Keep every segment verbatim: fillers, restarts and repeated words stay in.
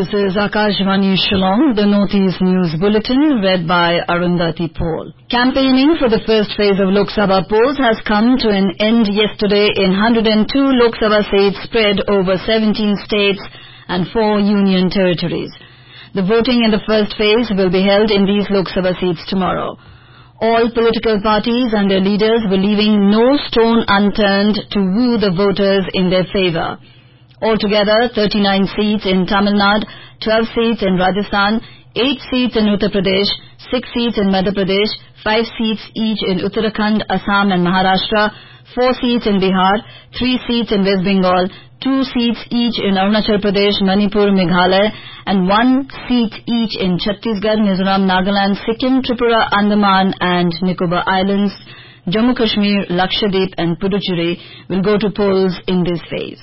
This is Akashvani Shillong, the Northeast News Bulletin, read by Arundhati Paul. Campaigning for the first phase of Lok Sabha polls has come to an end yesterday in one hundred two Lok Sabha seats spread over seventeen states and four union territories. The voting in the first phase will be held in these Lok Sabha seats tomorrow. All political parties and their leaders were leaving no stone unturned to woo the voters in their favour. Altogether, thirty-nine seats in Tamil Nadu, twelve seats in Rajasthan, eight seats in Uttar Pradesh, six seats in Madhya Pradesh, five seats each in Uttarakhand, Assam and Maharashtra, four seats in Bihar, three seats in West Bengal, two seats each in Arunachal Pradesh, Manipur, Meghalaya, and one seat each in Chhattisgarh, Mizoram, Nagaland, Sikkim, Tripura, Andaman and Nicobar Islands. Jammu Kashmir, Lakshadweep and Puducherry will go to polls in this phase.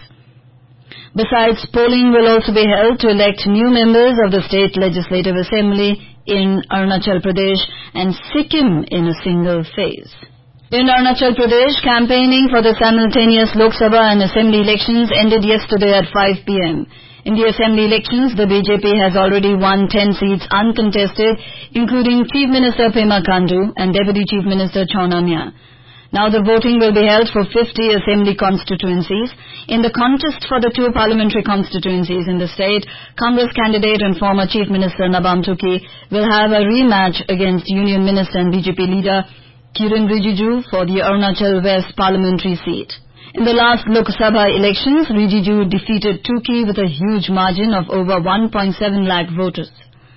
Besides, polling will also be held to elect new members of the State Legislative Assembly in Arunachal Pradesh and Sikkim in a single phase. In Arunachal Pradesh, campaigning for the simultaneous Lok Sabha and Assembly elections ended yesterday at five p m In the Assembly elections, the B J P has already won ten seats uncontested, including Chief Minister Pema Khandu and Deputy Chief Minister Chawna Mia. Now the voting will be held for fifty Assembly constituencies. In the contest for the two parliamentary constituencies in the state, Congress candidate and former Chief Minister Nabam Tuki will have a rematch against Union Minister and B J P leader Kiren Rijiju for the Arunachal West parliamentary seat. In the last Lok Sabha elections, Rijiju defeated Tuki with a huge margin of over one point seven lakh voters.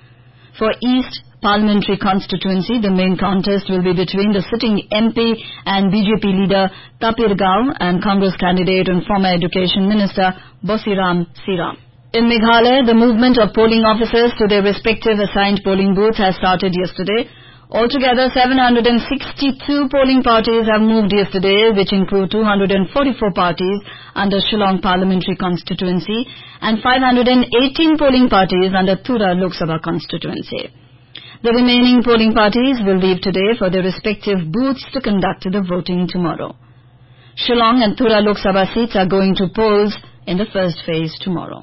For East Parliamentary constituency, the main contest will be between the sitting M P and B J P leader Tapir Gao and Congress candidate and former Education Minister Bosiram Siram. In Meghalaya, the movement of polling officers to their respective assigned polling booths has started yesterday. Altogether, seven hundred sixty-two polling parties have moved yesterday, which include two hundred forty-four parties under Shillong Parliamentary constituency and five hundred eighteen polling parties under Tura Lok Sabha constituency. The remaining polling parties will leave today for their respective booths to conduct the voting tomorrow. Shillong and Tura Lok Sabha seats are going to polls in the first phase tomorrow.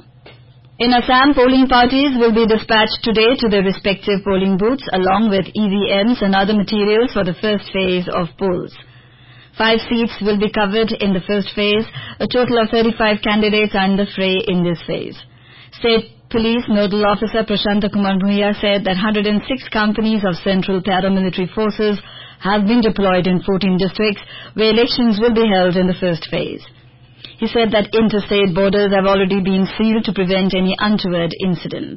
In Assam, polling parties will be dispatched today to their respective polling booths along with E V Ms and other materials for the first phase of polls. Five seats will be covered in the first phase. A total of thirty-five candidates are in the fray in this phase. State Police Nodal Officer Prashanta Kumar Bhuiya said that one hundred six companies of Central Paramilitary Forces have been deployed in fourteen districts where elections will be held in the first phase. He said that interstate borders have already been sealed to prevent any untoward incident.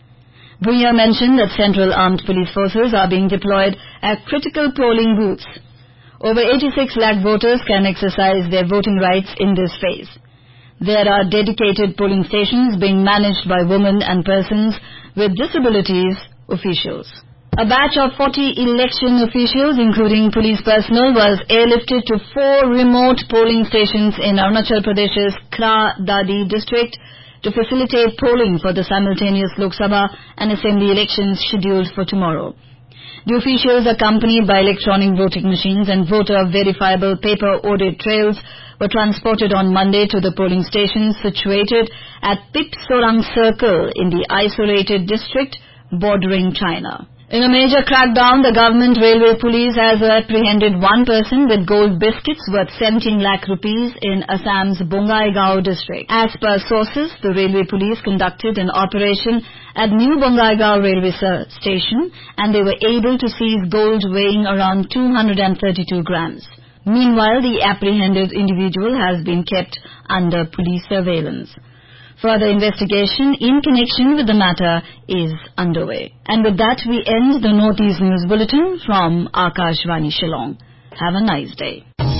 Bhuiya mentioned that Central Armed Police Forces are being deployed at critical polling booths. Over eighty-six lakh voters can exercise their voting rights in this phase. There are dedicated polling stations being managed by women and persons with disabilities officials. A batch of forty election officials, including police personnel, was airlifted to four remote polling stations in Arunachal Pradesh's Kra Dadi district to facilitate polling for the simultaneous Lok Sabha and Assembly elections scheduled for tomorrow. The officials, accompanied by electronic voting machines and voter verifiable paper audit trails, were transported on Monday to the polling stations situated at Pip Sorang Circle in the isolated district bordering China. In a major crackdown, the government railway police has apprehended one person with gold biscuits worth seventeen lakh rupees in Assam's Bongaigaon district. As per sources, the railway police conducted an operation at New Bongaigaon railway station and they were able to seize gold weighing around two hundred thirty-two grams. Meanwhile, the apprehended individual has been kept under police surveillance. Further investigation in connection with the matter is underway. And with that, we end the Northeast News Bulletin from Akashvani Shillong. Have a nice day.